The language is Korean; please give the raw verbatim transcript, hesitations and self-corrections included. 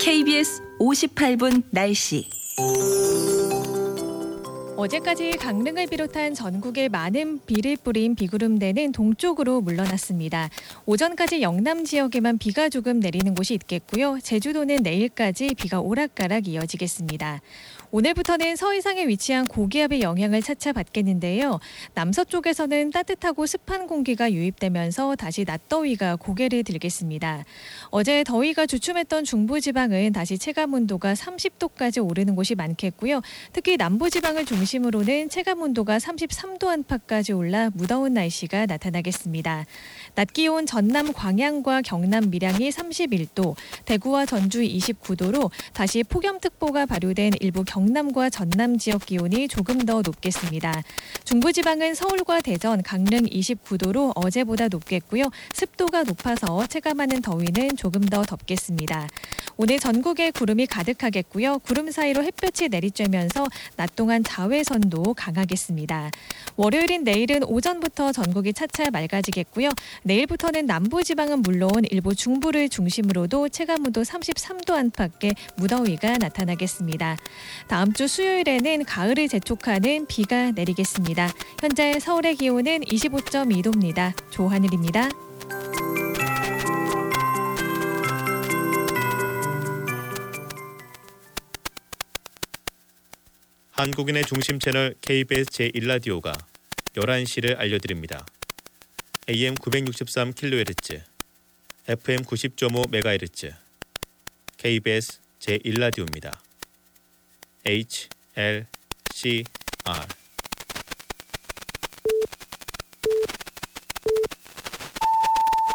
케이비에스 오십팔 분 날씨. 어제까지 강릉을 비롯한 전국에 많은 비를 뿌린 비구름대는 동쪽으로 물러났습니다. 오전까지 영남 지역에만 비가 조금 내리는 곳이 있겠고요. 제주도는 내일까지 비가 오락가락 이어지겠습니다. 오늘부터는 서해상에 위치한 고기압의 영향을 차차 받겠는데요. 남서쪽에서는 따뜻하고 습한 공기가 유입되면서 다시 낮더위가 고개를 들겠습니다. 어제 더위가 주춤했던 중부지방은 다시 체감온도가 삼십 도까지 오르는 곳이 많겠고요. 특히 남부지방을 중심으로는 체감온도가 삼십삼 도 안팎까지 올라 무더운 날씨가 나타나겠습니다. 낮 기온 전남 광양과 경남 밀양이 삼십일 도, 대구와 전주 이십구 도로 다시 폭염특보가 발효된 일부 경남과 전남 지역 기온이 조금 더 높겠습니다. 중부지방은 서울과 대전, 강릉 이십구 도로 어제보다 높겠고요. 습도가 높아서 체감하는 더위는 조금 더 덥겠습니다. 오늘 전국에 구름이 가득하겠고요. 구름 사이로 햇볕이 내리쬐면서 낮 동안 자외선도 강하겠습니다. 월요일인 내일은 오전부터 전국이 차차 맑아지겠고요. 내일부터는 남부지방은 물론 일부 중부를 중심으로도 체감온도 삼십삼 도 안팎의 무더위가 나타나겠습니다. 다음 주 수요일에는 가을을 재촉하는 비가 내리겠습니다. 현재 서울의 기온은 이십오 점 이 도입니다. 조하늘입니다. 한국인의 중심 채널 케이비에스 제일 라디오가 열한 시를 알려드립니다. 에이엠 구백육십삼 킬로헤르츠, 에프엠 구십 점 오 메가헤르츠, 케이비에스 제일 라디오입니다. 에이치 엘 씨 알